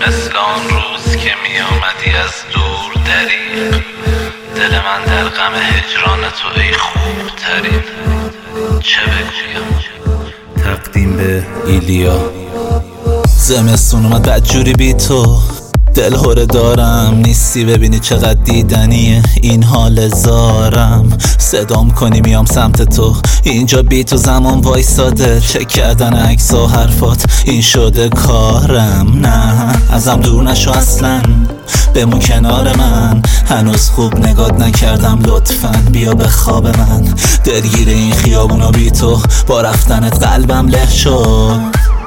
مثل آن روز که می آمدی از دور دریغ، دل من در غم هجران تو ای خوب ترین. چه بگویم؟ تقدیم به ایلیا. زمستون اومد بدجوری بی تو، دل هوره دارم نیستی، ببینی چقدر دیدنیه این حال زارم. صدام کنی میام سمت تو، اینجا بی تو زمان وایساده، چک کردن عکس و حرفات این شده کارم. نه ازم دور نشو اصلا، بمون کنار من، هنوز خوب نگات نکردم، لطفاً بیا به خواب من. درگیر این خیابونا بی تو، با رفتنت قلبم له شد.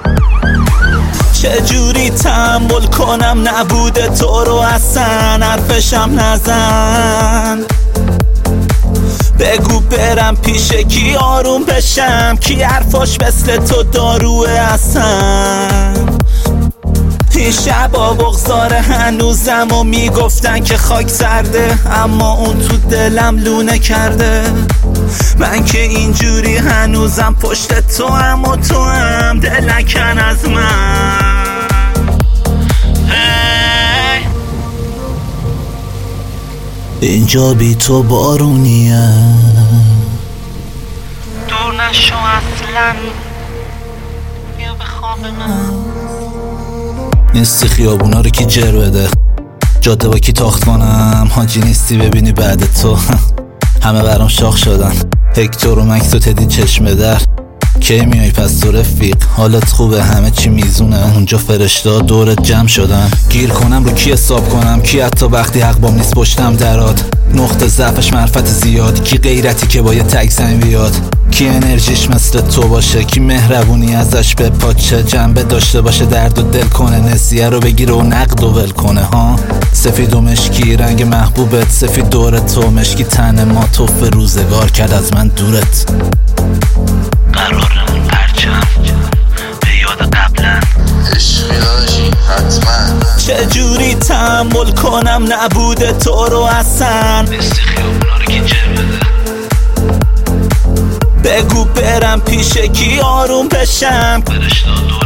چجوری تحمل کنم نبود تو رو اصلا، حرفشم نزن. بگو برم پیش کی آروم بشم، کی حرفاش مثل تو داروه اصلا. این شبا بغضاره هنوزم و میگفتن که خاک سرده، اما اون تو دلم لونه کرده. من که اینجوری هنوزم پشت تو هم و تو هم دل نکن از من. اینجا بی تو بارونیه، دور نشو اصلا، بیا به خواب من. نیستی خیابونا رو کی جر بده، جاده با کی تاخت کنم، حاجی نیستی ببینی بعد تو همه برام شاخ شدن. هکتور و مکس و تدی چشم در، کی میای پس تو رفیق؟ حالت خوبه؟ همه چی میزونه؟ اونجا فرشته دورت جمع شدن. گیر کنم رو کی حساب کنم؟ کی حتی وقتی حق بام نیست پشتم درات؟ نقطه ضعفش معرفت زیاد، کی غیرتی که با یه تک زن بیاد؟ کی انرژیش مثل تو باشه؟ کی مهربونی ازش به پاچه جنبه داشته باشه، درد و دل کنه، نسیه رو بگیره و نقد و ول کنه ها. سفید و مشکی رنگ محبوبت، سفید دور تو، مشکی تن ما، توف روزگار کرد از من دورت. قرارمون پرچم به یاد قبلا، عشقی داشی حتما. چجوری تحمل کنم نبود تو رو اصلا، نیستی خیابونا رو کی جر بده. بگو برم پیش کی آروم بشم، فرشته